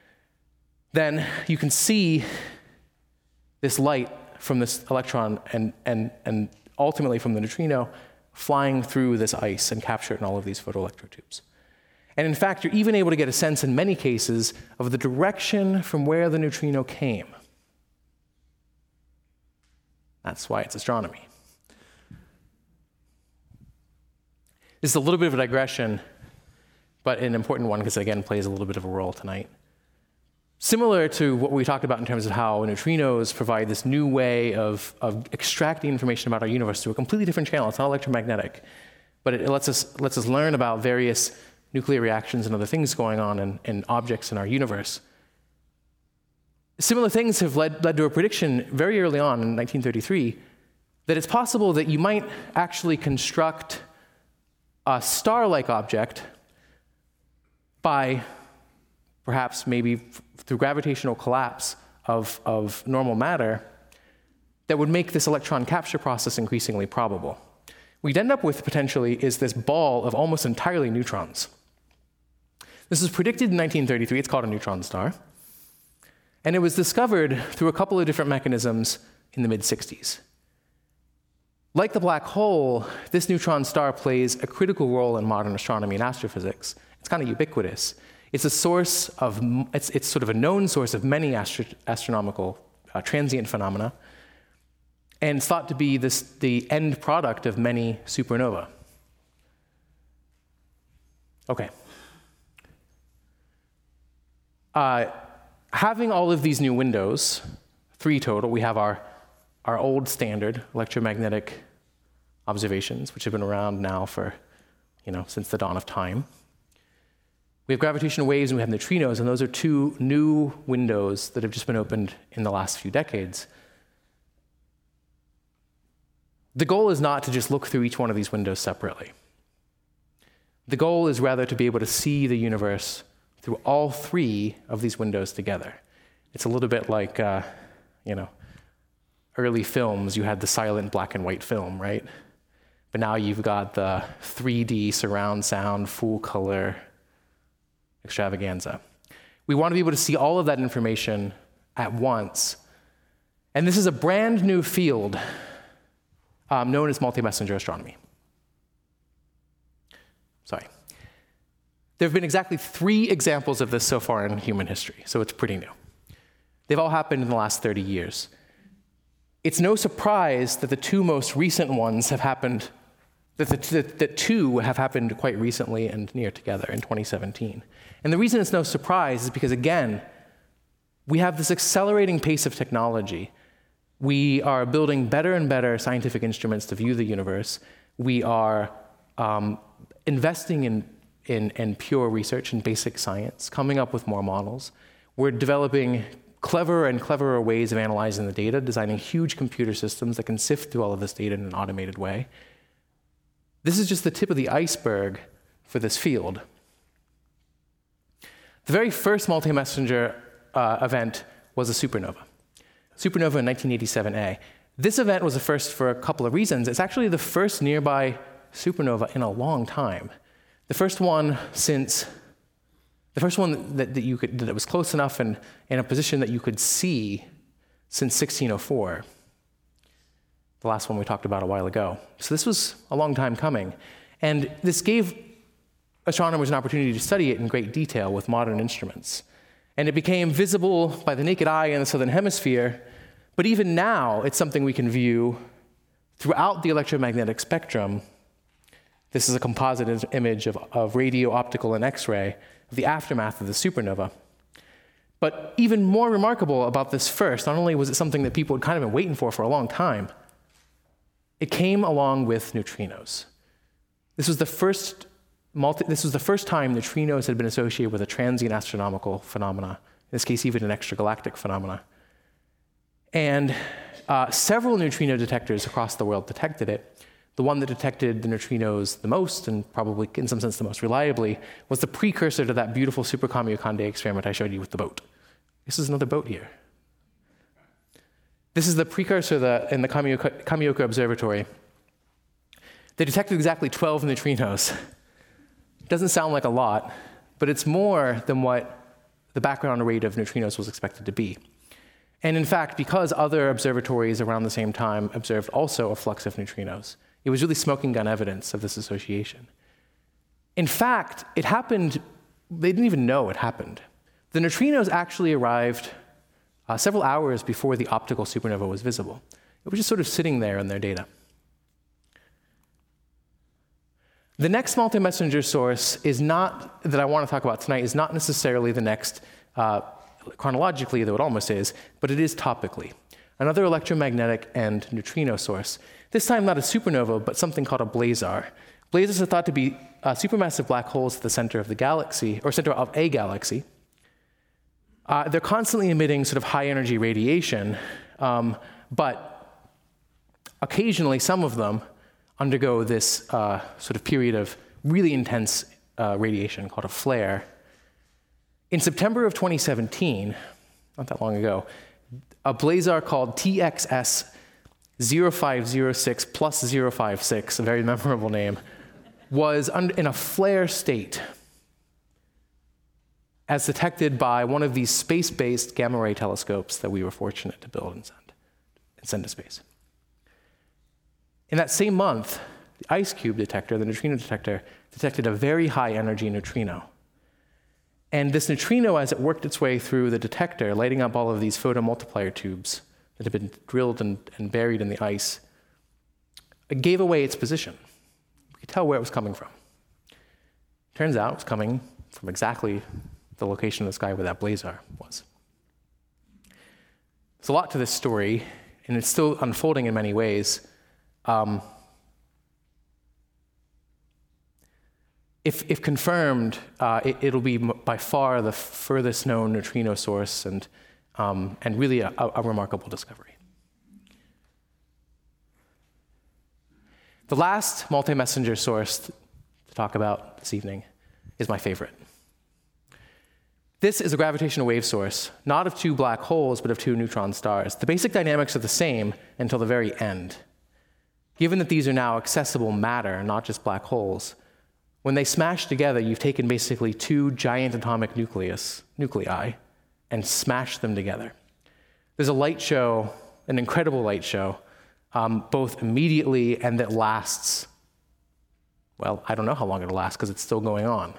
then you can see this light from this electron and, and, and ultimately from the neutrino flying through this ice and captured in all of these photoelectro tubes. And in fact, you're even able to get a sense in many cases of the direction from where the neutrino came. That's why it's astronomy. This is a little bit of a digression, but an important one because it, again, plays a little bit of a role tonight. Similar to what we talked about in terms of how neutrinos provide this new way of, of extracting information about our universe through a completely different channel. It's not electromagnetic, but it, it lets us, lets us learn about various nuclear reactions and other things going on in, in objects in our universe. Similar things have led, led to a prediction very early on in nineteen thirty-three that it's possible that you might actually construct a star-like object by perhaps maybe through gravitational collapse of, of normal matter that would make this electron capture process increasingly probable. What we'd end up with potentially is this ball of almost entirely neutrons. This was predicted in nineteen thirty-three. It's called a neutron star. And it was discovered through a couple of different mechanisms in the mid sixties. Like the black hole, this neutron star plays a critical role in modern astronomy and astrophysics. It's kind of ubiquitous. It's a source of, it's, it's sort of a known source of many astro astronomical uh, transient phenomena, and it's thought to be this, the end product of many supernova. Okay. Uh, having all of these new windows, three total, we have our, our old standard electromagnetic observations, which have been around now for, you know, since the dawn of time. We have gravitational waves and we have neutrinos, and those are two new windows that have just been opened in the last few decades. The goal is not to just look through each one of these windows separately. The goal is rather to be able to see the universe through all three of these windows together. It's a little bit like, uh, you know, early films, you had the silent black and white film, right? But now you've got the three D surround sound, full color extravaganza. We want to be able to see all of that information at once. And this is a brand new field um, known as multi-messenger astronomy. Sorry. There have been exactly three examples of this so far in human history, so it's pretty new. They've all happened in the last thirty years. It's no surprise that the two most recent ones have happened, that the, that, that two have happened quite recently and near together in twenty seventeen. And the reason it's no surprise is because, again, we have this accelerating pace of technology. We are building better and better scientific instruments to view the universe. We are um, investing in, in, in pure research and basic science, coming up with more models. We're developing cleverer and cleverer ways of analyzing the data, designing huge computer systems that can sift through all of this data in an automated way. This is just the tip of the iceberg for this field. The very first multi-messenger uh, event was a supernova. Supernova in nineteen eighty-seven A. This event was a first for a couple of reasons. It's actually the first nearby supernova in a long time. The first one since, the first one that, that you could, that was close enough and in a position that you could see since sixteen oh four. The last one we talked about a while ago. So this was a long time coming. And this gave astronomers an opportunity to study it in great detail with modern instruments. And it became visible by the naked eye in the southern hemisphere, but even now it's something we can view throughout the electromagnetic spectrum. This is a composite image of, of radio, optical, and X-ray of the aftermath of the supernova. But even more remarkable about this first, not only was it something that people had kind of been waiting for for a long time, it came along with neutrinos. This was the first multi, this was the first time neutrinos had been associated with a transient astronomical phenomena, in this case even an extragalactic phenomena. And uh, several neutrino detectors across the world detected it. The one that detected the neutrinos the most, and probably in some sense the most reliably, was the precursor to that beautiful Super Kamiokande experiment I showed you with the boat. This is another boat here. This is the precursor that in the Kamioka, Kamioka Observatory. They detected exactly twelve neutrinos. It doesn't sound like a lot, but it's more than what the background rate of neutrinos was expected to be. And in fact, because other observatories around the same time observed also a flux of neutrinos, it was really smoking gun evidence of this association. In fact, it happened, they didn't even know it happened. The neutrinos actually arrived uh, several hours before the optical supernova was visible. It was just sort of sitting there in their data. The next multi-messenger source is not, that I want to talk about tonight, is not necessarily the next, uh, chronologically, though it almost is, but it is topically. Another electromagnetic and neutrino source. This time not a supernova, but something called a blazar. Blazars are thought to be uh, supermassive black holes at the center of the galaxy, or center of a galaxy. Uh, they're constantly emitting sort of high-energy radiation, um, but occasionally some of them undergo this uh, sort of period of really intense uh, radiation called a flare. In September of twenty seventeen, not that long ago, a blazar called T X S zero five zero six plus zero five six, a very memorable name, was under, in a flare state as detected by one of these space-based gamma ray telescopes that we were fortunate to build and send, and send to space. In that same month, the IceCube detector, the neutrino detector, detected a very high energy neutrino. And this neutrino, as it worked its way through the detector, lighting up all of these photomultiplier tubes that had been drilled and, and buried in the ice, it gave away its position. We could tell where it was coming from. Turns out it was coming from exactly the location of the sky where that blazar was. There's a lot to this story, and it's still unfolding in many ways. Um, if, if confirmed, uh, it, it'll be m- by far the furthest known neutrino source and, um, and really a, a remarkable discovery. The last multi-messenger source to talk about this evening is my favorite. This is a gravitational wave source, not of two black holes, but of two neutron stars. The basic dynamics are the same until the very end. Given that these are now accessible matter, not just black holes, when they smash together, you've taken basically two giant atomic nucleus, nuclei and smashed them together. There's a light show, an incredible light show, um, both immediately and that lasts, well, I don't know how long it'll last because it's still going on.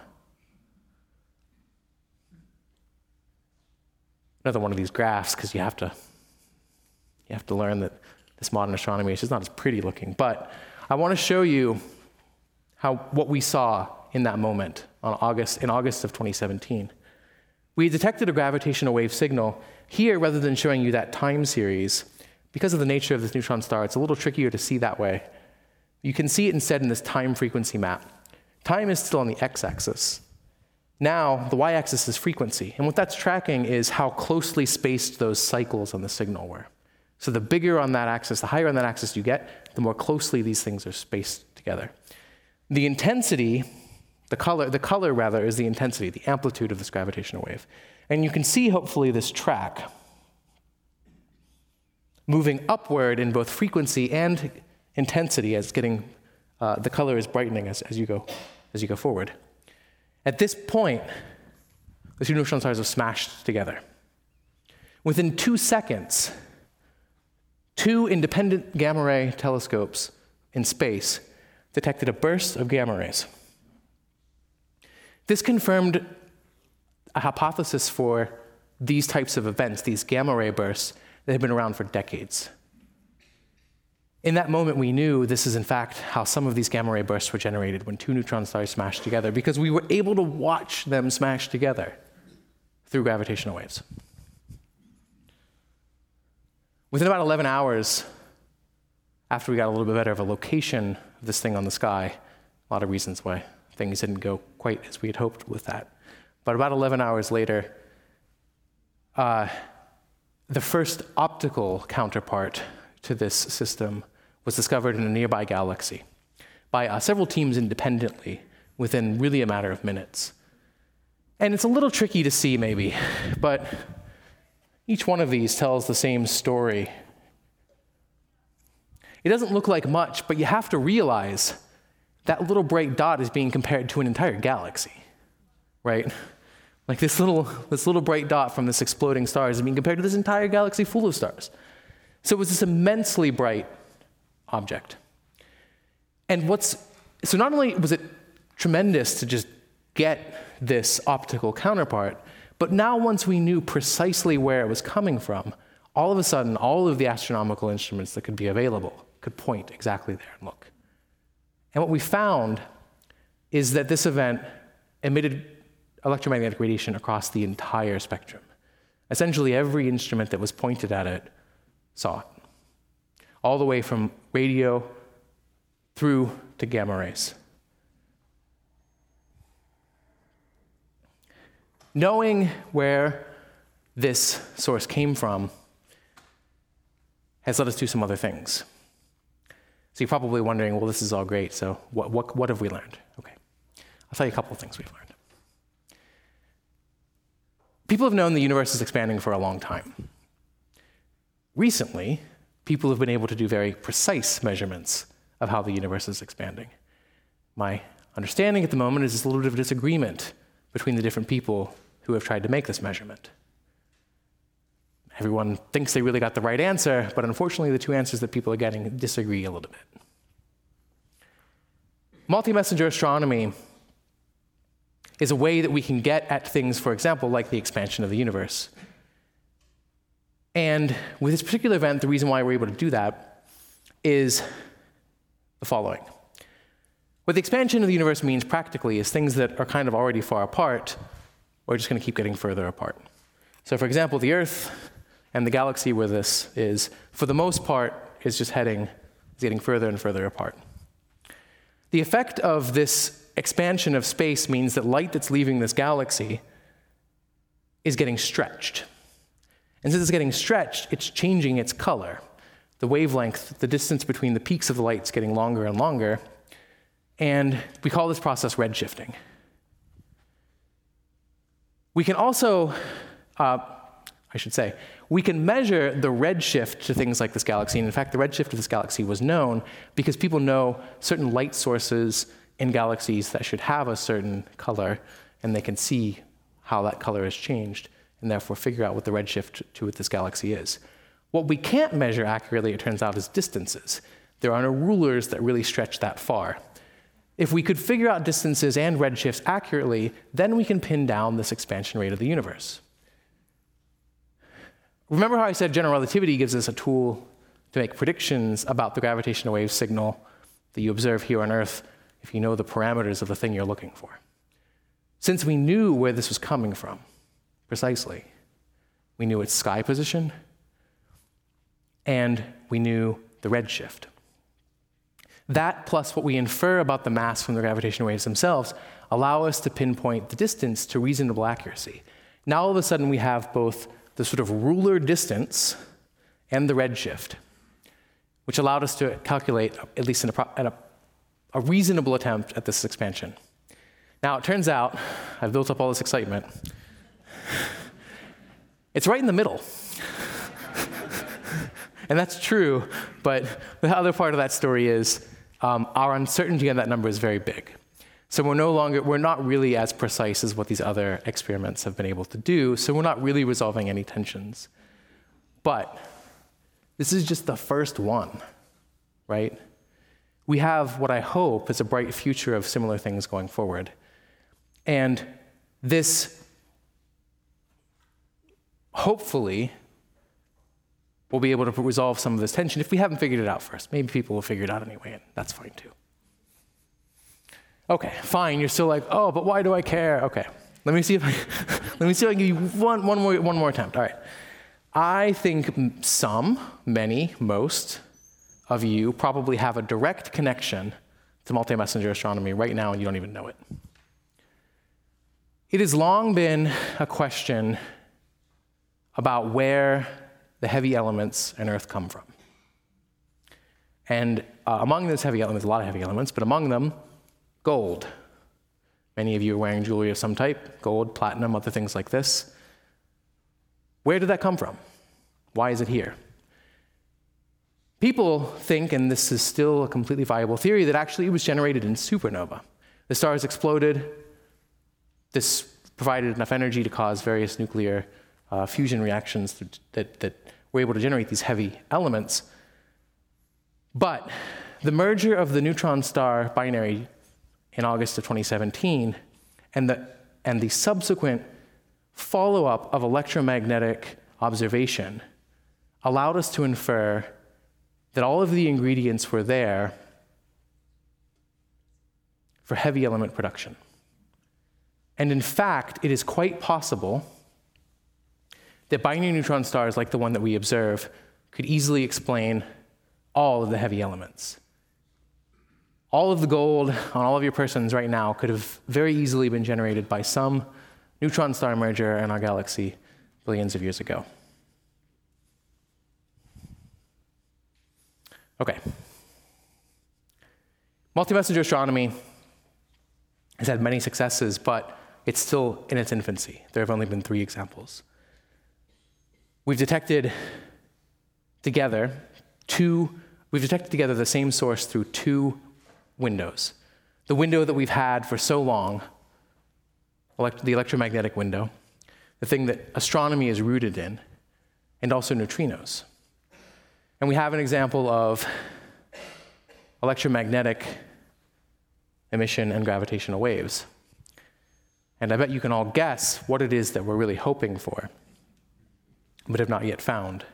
Another one of these graphs, because you have to, you have to learn that this modern astronomy is just not as pretty looking. But I want to show you how what we saw in that moment on August, in August of twenty seventeen. We detected a gravitational wave signal. Here, rather than showing you that time series, because of the nature of this neutron star, it's a little trickier to see that way. You can see it instead in this time frequency map. Time is still on the x-axis. Now, the y-axis is frequency. And what that's tracking is how closely spaced those cycles on the signal were. So the bigger on that axis, the higher on that axis you get, the more closely these things are spaced together. The intensity, the color, the color rather, is the intensity, the amplitude of this gravitational wave. And you can see, hopefully, this track moving upward in both frequency and intensity as getting, uh, the color is brightening as, as, you go, as you go forward. At this point, the two neutron stars have smashed together. Within two seconds, two independent gamma ray telescopes in space detected a burst of gamma rays. This confirmed a hypothesis for these types of events, these gamma ray bursts that have been around for decades. In that moment, we knew this is in fact how some of these gamma ray bursts were generated when two neutron stars smashed together, because we were able to watch them smash together through gravitational waves. Within about eleven hours, after we got a little bit better of a location of this thing on the sky, a lot of reasons why things didn't go quite as we had hoped with that. But about eleven hours later, uh, the first optical counterpart to this system was discovered in a nearby galaxy by uh, several teams independently within really a matter of minutes. And it's a little tricky to see maybe, but each one of these tells the same story. It doesn't look like much, but you have to realize that little bright dot is being compared to an entire galaxy, right? Like this little, this little bright dot from this exploding star is being compared to this entire galaxy full of stars. So it was this immensely bright object. And what's, so not only was it tremendous to just get this optical counterpart, but now once we knew precisely where it was coming from, all of a sudden, all of the astronomical instruments that could be available could point exactly there and look. And what we found is that this event emitted electromagnetic radiation across the entire spectrum. Essentially, every instrument that was pointed at it saw it, all the way from radio through to gamma rays. Knowing where this source came from has led us to some other things. So you're probably wondering, well, this is all great, so what, what, what have we learned? Okay, I'll tell you a couple of things we've learned. People have known the universe is expanding for a long time. Recently, people have been able to do very precise measurements of how the universe is expanding. My understanding at the moment is there's a little bit of disagreement between the different people who have tried to make this measurement. Everyone thinks they really got the right answer, but unfortunately the two answers that people are getting disagree a little bit. Multi-messenger astronomy is a way that we can get at things, for example, like the expansion of the universe. And with this particular event, the reason why we're able to do that is the following. What the expansion of the universe means practically is things that are kind of already far apart, we're just going to keep getting further apart. So for example, the Earth and the galaxy where this is, for the most part, is just heading, is getting further and further apart. The effect of this expansion of space means that light that's leaving this galaxy is getting stretched. And since it's getting stretched, it's changing its color. The wavelength, the distance between the peaks of the light is getting longer and longer, and we call this process redshifting. We can also, uh, I should say, we can measure the redshift to things like this galaxy. And in fact, the redshift of this galaxy was known because people know certain light sources in galaxies that should have a certain color, and they can see how that color has changed, and therefore figure out what the redshift to what this galaxy is. What we can't measure accurately, it turns out, is distances. There are no rulers that really stretch that far. If we could figure out distances and redshifts accurately, then we can pin down this expansion rate of the universe. Remember how I said general relativity gives us a tool to make predictions about the gravitational wave signal that you observe here on Earth if you know the parameters of the thing you're looking for. Since we knew where this was coming from, precisely, we knew its sky position, and we knew the redshift. That, plus what we infer about the mass from the gravitational waves themselves, allow us to pinpoint the distance to reasonable accuracy. Now all of a sudden we have both the sort of ruler distance and the redshift, which allowed us to calculate, at least in a, at a, a reasonable attempt at this expansion. Now, it turns out, I've built up all this excitement. It's right in the middle. And that's true, but the other part of that story is um, our uncertainty on that number is very big. So we're no longer, we're not really as precise as what these other experiments have been able to do, so we're not really resolving any tensions. But this is just the first one, right? We have what I hope is a bright future of similar things going forward. And this, hopefully, we'll be able to resolve some of this tension if we haven't figured it out first. Maybe people will figure it out anyway, and that's fine too. Okay, fine. You're still like, oh, but why do I care? Okay, let me see if I let me see if I can give you one, one more one more attempt. All right, I think some, many, most of you probably have a direct connection to multi-messenger astronomy right now, and you don't even know it. It has long been a question about where the heavy elements in Earth come from. And uh, among those heavy elements, a lot of heavy elements, but among them, gold. Many of you are wearing jewelry of some type, gold, platinum, other things like this. Where did that come from? Why is it here? People think, and this is still a completely viable theory, that actually it was generated in supernova. The stars exploded. This provided enough energy to cause various nuclear uh, fusion reactions that, that, that were able to generate these heavy elements. But the merger of the neutron-star binary in August of twenty seventeen and the, and the subsequent follow-up of electromagnetic observation allowed us to infer that all of the ingredients were there for heavy element production. And in fact, it is quite possible that binary neutron stars like the one that we observe could easily explain all of the heavy elements. All of the gold on all of your persons right now could have very easily been generated by some neutron star merger in our galaxy billions of years ago. Okay. Multi-messenger astronomy has had many successes, but it's still in its infancy. There have only been three examples. We've detected together two, we've detected together the same source through two windows. The window that we've had for so long, elect- the electromagnetic window, the thing that astronomy is rooted in, and also neutrinos. And we have an example of electromagnetic emission and gravitational waves. And I bet you can all guess what it is that we're really hoping for, but have not yet found.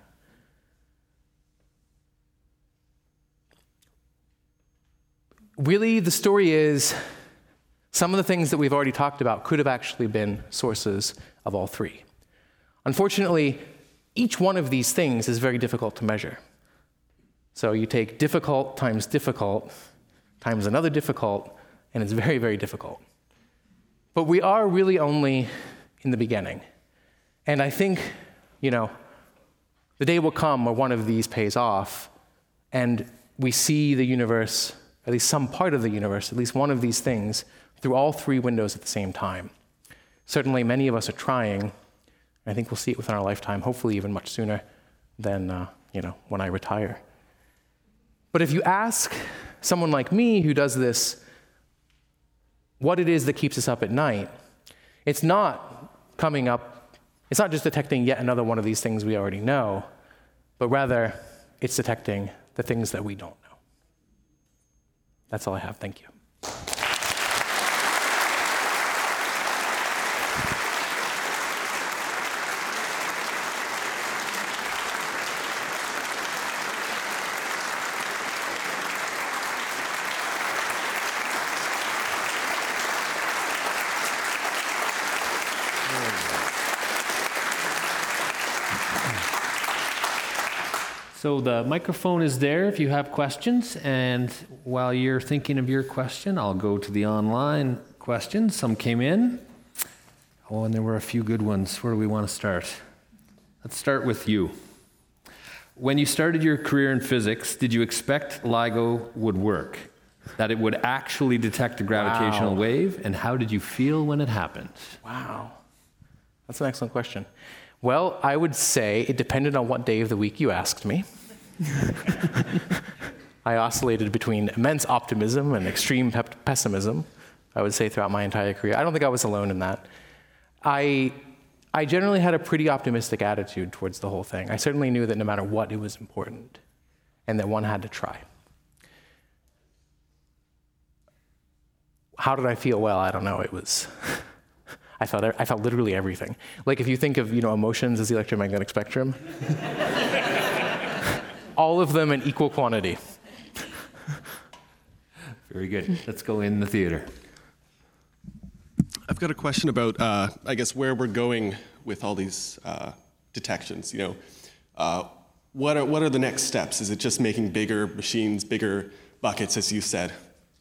Really, the story is some of the things that we've already talked about could have actually been sources of all three. Unfortunately, each one of these things is very difficult to measure. So you take difficult times difficult times another difficult, and it's very, very difficult. But we are really only in the beginning. And I think, you know, the day will come where one of these pays off, and we see the universe, at least some part of the universe, at least one of these things, through all three windows at the same time. Certainly, many of us are trying, and I think we'll see it within our lifetime, hopefully even much sooner than, uh, you know, when I retire. But if you ask someone like me who does this, what it is that keeps us up at night, it's not coming up, it's not just detecting yet another one of these things we already know, but rather it's detecting the things that we don't know. That's all I have. Thank you. So the microphone is there if you have questions, and while you're thinking of your question, I'll go to the online questions. Some came in. Oh, and there were a few good ones. Where do we want to start? Let's start with you. When you started your career in physics, did you expect LIGO would work? That it would actually detect a gravitational Wow. wave? And how did you feel when it happened? Wow. That's an excellent question. Well, I would say it depended on what day of the week you asked me. I oscillated between immense optimism and extreme pe- pessimism, I would say, throughout my entire career. I don't think I was alone in that. I, I generally had a pretty optimistic attitude towards the whole thing. I certainly knew that no matter what, it was important, and that one had to try. How did I feel? Well, I don't know. It was... I felt I felt literally everything. Like if you think of, you know, emotions as the electromagnetic spectrum, all of them in equal quantity. Very good. Let's go in the theater. I've got a question about, uh, I guess, where we're going with all these uh, detections. You know, uh, what are what are the next steps? Is it just making bigger machines, bigger buckets, as you said?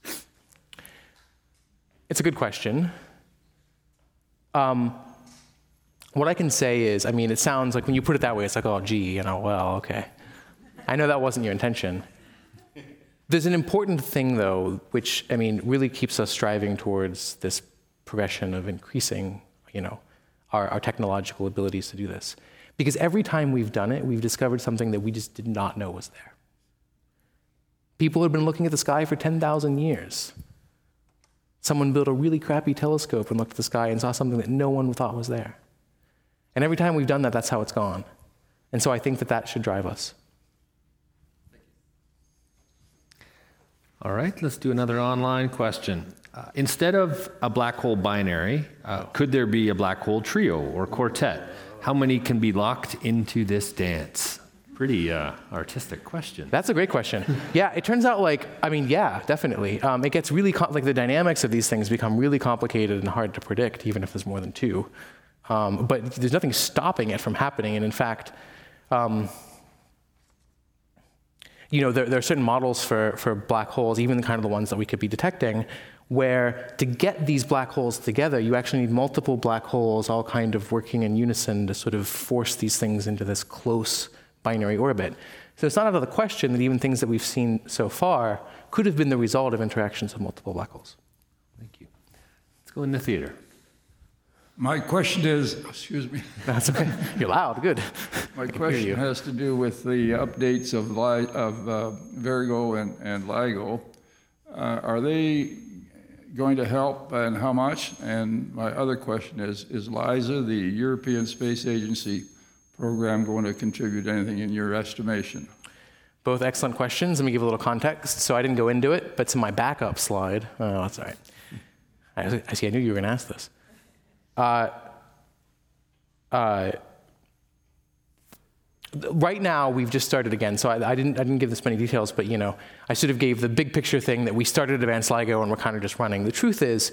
It's a good question. Um, what I can say is, I mean, it sounds like when you put it that way, it's like, oh, gee, you know, well, okay. I know that wasn't your intention. There's an important thing, though, which, I mean, really keeps us striving towards this progression of increasing, you know, our, our technological abilities to do this. Because every time we've done it, we've discovered something that we just did not know was there. People have been looking at the sky for ten thousand years. Someone built a really crappy telescope and looked at the sky and saw something that no one thought was there. And every time we've done that, that's how it's gone. And so I think that that should drive us. All right, let's do another online question. Uh, instead of a black hole binary, uh, could there be a black hole trio or quartet? How many can be locked into this dance? pretty uh, artistic question. That's a great question. Yeah, it turns out like, I mean, yeah, definitely. Um, it gets really, com- like the dynamics of these things become really complicated and hard to predict, even if there's more than two. Um, but there's nothing stopping it from happening. And in fact, um, you know, there, there are certain models for, for black holes, even kind of the ones that we could be detecting, where to get these black holes together, you actually need multiple black holes all kind of working in unison to sort of force these things into this close binary orbit. So it's not out of the question that even things that we've seen so far could have been the result of interactions of multiple black holes. Thank you. Let's go in the theater. My question is, excuse me. That's okay. You're loud, good. My question has to do with the updates of, Li- of uh, Virgo and, and LIGO. Uh, are they going to help, and how much? And my other question is, is LISA, the European Space Agency program, going to contribute anything in your estimation? Both excellent questions. Let me give a little context. So I didn't go into it, but to my backup slide, oh, that's all right. I, I see, I knew you were going to ask this. Uh, uh, right now, we've just started again, so I, I didn't I didn't give this many details, but you know, I sort of gave the big picture thing that we started Advanced LIGO and we're kind of just running. The truth is,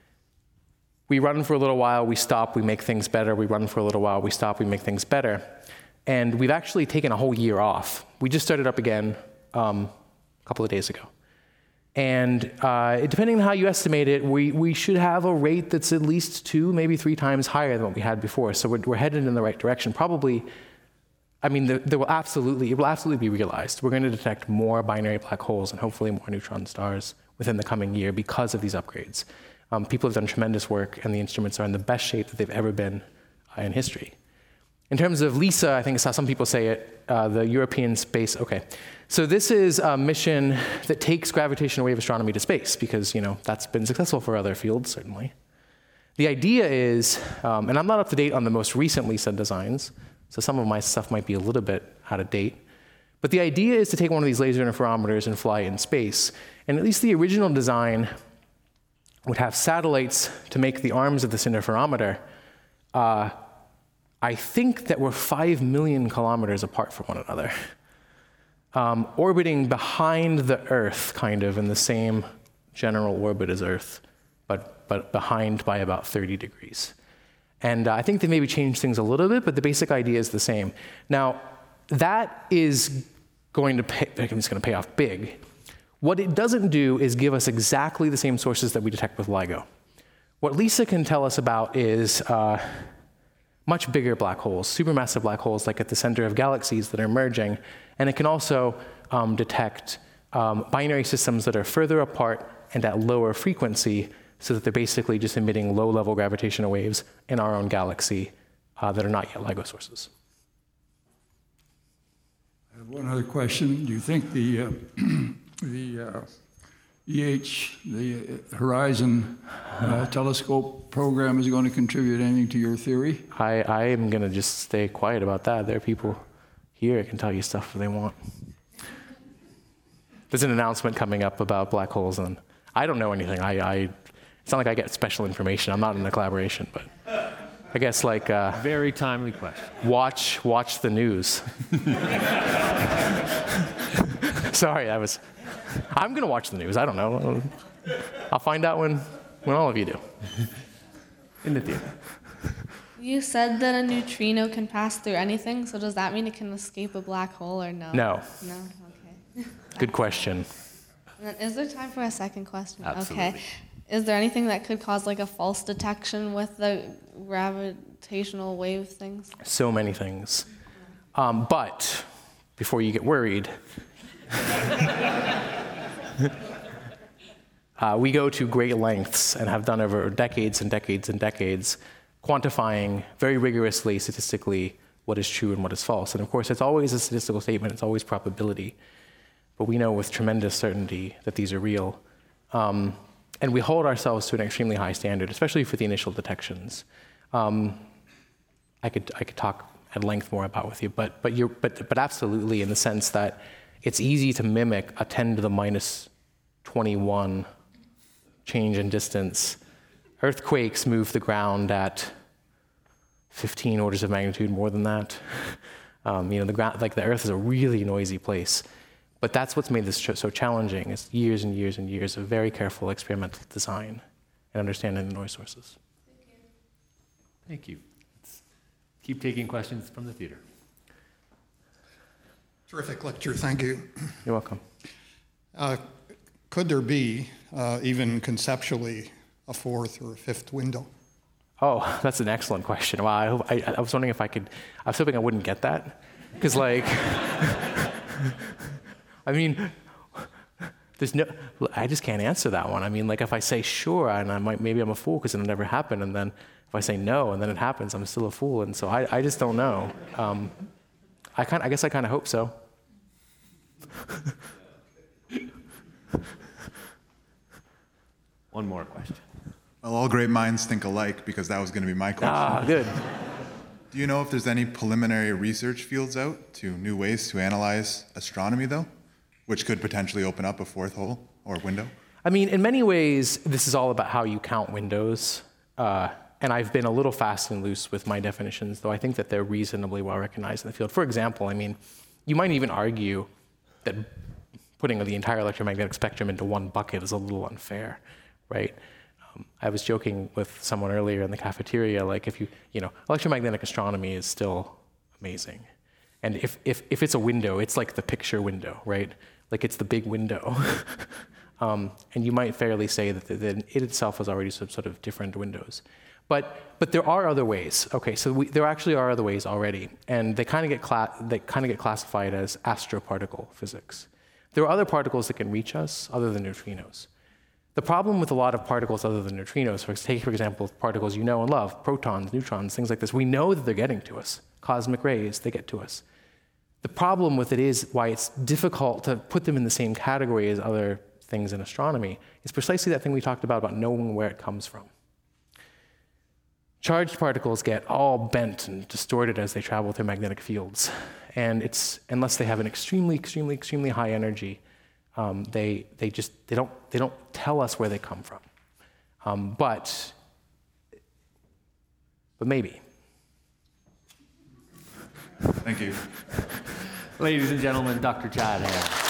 we run for a little while, we stop, we make things better. We run for a little while, we stop, we make things better. And we've actually taken a whole year off. We just started up again um, a couple of days ago. And uh, depending on how you estimate it, we, we should have a rate that's at least two, maybe three times higher than what we had before. So we're, we're headed in the right direction. Probably, I mean, there, there will absolutely, it will absolutely be realized. We're going to detect more binary black holes and hopefully more neutron stars within the coming year because of these upgrades. Um, people have done tremendous work, and the instruments are in the best shape that they've ever been uh, in history. In terms of LISA, I think it's how some people say it, uh, the European Space, okay. So this is a mission that takes gravitational wave astronomy to space because, you know, that's been successful for other fields, certainly. The idea is, um, and I'm not up to date on the most recent LISA designs, so some of my stuff might be a little bit out of date, but the idea is to take one of these laser interferometers and fly it in space. And at least the original design would have satellites to make the arms of this interferometer. Uh, I think that we're five million kilometers apart from one another, um, orbiting behind the Earth, kind of in the same general orbit as Earth, but, but behind by about thirty degrees. And uh, I think they maybe changed things a little bit, but the basic idea is the same. Now, that is going to pay, it's going to pay off big. What it doesn't do is give us exactly the same sources that we detect with LIGO. What LISA can tell us about is uh, much bigger black holes, supermassive black holes like at the center of galaxies that are merging, and it can also um, detect um, binary systems that are further apart and at lower frequency, so that they're basically just emitting low-level gravitational waves in our own galaxy uh, that are not yet LIGO sources. I have one other question. Do you think the uh, the uh, E H, the Horizon uh, telescope program is going to contribute anything to your theory? I, I am going to just stay quiet about that. There are people here that can tell you stuff if they want. There's an announcement coming up about black holes, and I don't know anything. I, I it's not like I get special information. I'm not in a collaboration, but I guess like uh, very timely question. Watch watch the news. Sorry, that was. I'm gonna watch the news. I don't know. I'll find out when when all of you do. In the theater. You said that a neutrino can pass through anything, so does that mean it can escape a black hole or no? No. No? Okay. Good question. And then is there time for a second question? Absolutely. Okay. Is there anything that could cause like a false detection with the gravitational wave things? So many things. Um, but before you get worried, uh, we go to great lengths and have done over decades and decades and decades quantifying very rigorously, statistically, what is true and what is false. And of course, it's always a statistical statement, it's always probability. But we know with tremendous certainty that these are real. Um, and we hold ourselves to an extremely high standard, especially for the initial detections. Um, I could I could talk at length more about with you, but but you're but but absolutely in the sense that it's easy to mimic a ten to the minus twenty-one change in distance. Earthquakes move the ground at fifteen orders of magnitude more than that. Um, you know, the ground, like the Earth is a really noisy place. But that's what's made this so challenging, is years and years and years of very careful experimental design and understanding the noise sources. Thank you. Thank you. Let's keep taking questions from the theater. Terrific lecture, thank you. You're welcome. Uh, could there be, uh, even conceptually, a fourth or a fifth window? Oh, that's an excellent question. Wow, I, hope, I, I was wondering if I could, I was hoping I wouldn't get that. Because like, I mean, there's no, I just can't answer that one. I mean, like if I say sure, and I might, maybe I'm a fool because it'll never happen, and then if I say no, and then it happens, I'm still a fool, and so I, I just don't know. Um, I kind, I guess I kind of hope so. One more question. Well, all great minds think alike, because that was going to be my question. Ah, good. Do you know if there's any preliminary research fields out to new ways to analyze astronomy, though, which could potentially open up a fourth hole or window? I mean, in many ways, this is all about how you count windows. Uh, and I've been a little fast and loose with my definitions, though I think that they're reasonably well recognized in the field. For example, I mean, you might even argue that putting the entire electromagnetic spectrum into one bucket is a little unfair, right? Um, I was joking with someone earlier in the cafeteria, like if you, you know, electromagnetic astronomy is still amazing. And if, if, if it's a window, it's like the picture window, right? Like it's the big window. um, and you might fairly say that, the, that it itself is already some sort of different windows. But, but there are other ways. Okay, so we, there actually are other ways already, and they kind of get cla- they kind of get classified as astroparticle physics. There are other particles that can reach us other than neutrinos. The problem with a lot of particles other than neutrinos, for, take for example particles you know and love, protons, neutrons, things like this, we know that they're getting to us. Cosmic rays, they get to us. The problem with it is why it's difficult to put them in the same category as other things in astronomy is precisely that thing we talked about, about knowing where it comes from. Charged particles get all bent and distorted as they travel through magnetic fields. And it's, unless they have an extremely, extremely, extremely high energy, um, they, they just, they don't, they don't tell us where they come from. Um, but, but maybe. Thank you. Ladies and gentlemen, Doctor Chad Ham.